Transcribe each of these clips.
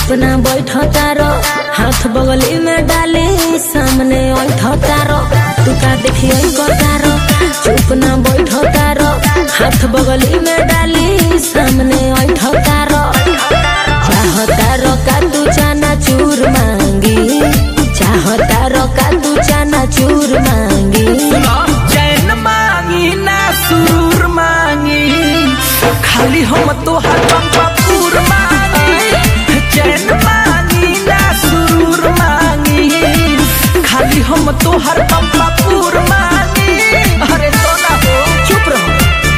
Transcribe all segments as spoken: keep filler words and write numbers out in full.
चुप ना बैठो तारो, हाथ बगली में डाली सामने ऐठो तारो। तू का देखिए को तारो, चुप ना बैठो तारो, हाथ बगली में डाली सामने ऐठो तारो। चाहो तारो का तू चना चूर मांगी, चाहो तारो का तू चना चूर मांगी। चैन मांगी ना सुरूर मांगी, खाली हम तो हर पूर मांगी। चैन मांगी ना सुरूर मांगी, खाली हम तो हर पूर मांगी। अरे तो ना हो, चुप रहो।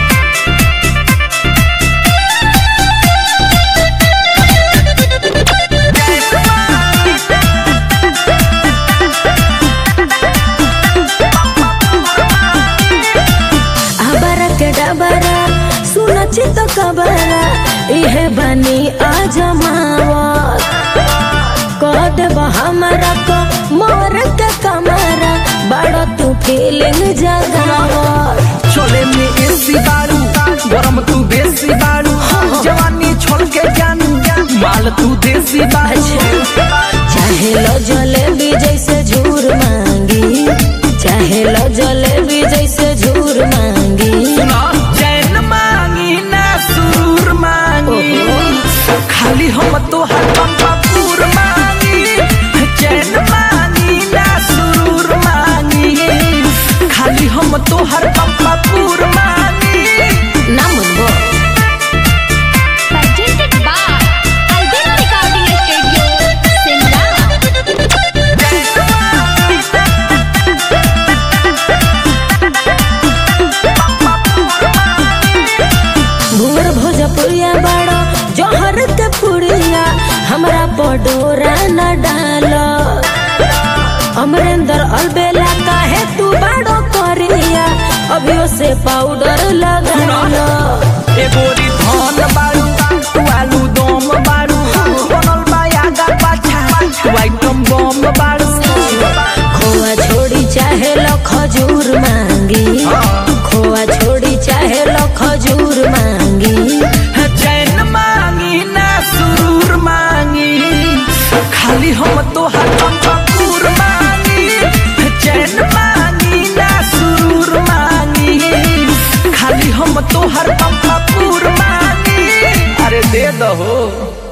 डबरा सुन चित कबरा, इहे बनी आजमावत। कह देब हमरा को मोर के कमरा, बड़ा तू फीलिंग जगावत। चले में एसी बारू, गरम तू बेसी बारू। जवानी छोड़ के जानू, माल तू देसी बारू। चाहे लो जलेबी जैसे झूर मांगी, चाहे लो जलेबी जैसे झूर मांगी। चैन मांगी ना सुरूर मांगी, खाली हम तो हर पूर मांगी। चैन मांगी ना सुरूर मांगी, खाली हम तो हर पूर मांगी। ना मुझको भोजपुरिया बड़ो जोहर के पुड़िया, हमरा पडोरा न डालो। अमरेंद्र अलबेला काहे तू बड़ो करिया, अभियो से पाउडर लगा लो। ए गोरी धन बारू, तू आलू दम बारू। बनल बा आगा पाछा, तू आइटम बम बारू। खोआ छोड़ी चाहे लो खजूर मांगी, खोआ छोड़ी चाहे लो खजूर मांगी। चैन मांगी ना सुरूर मांगी, खाली हम तो हर पूर मांगी। चैन मांगी ना सुरूर मांगी, खाली हम तो हर पूर मांगी। अरे दे दो।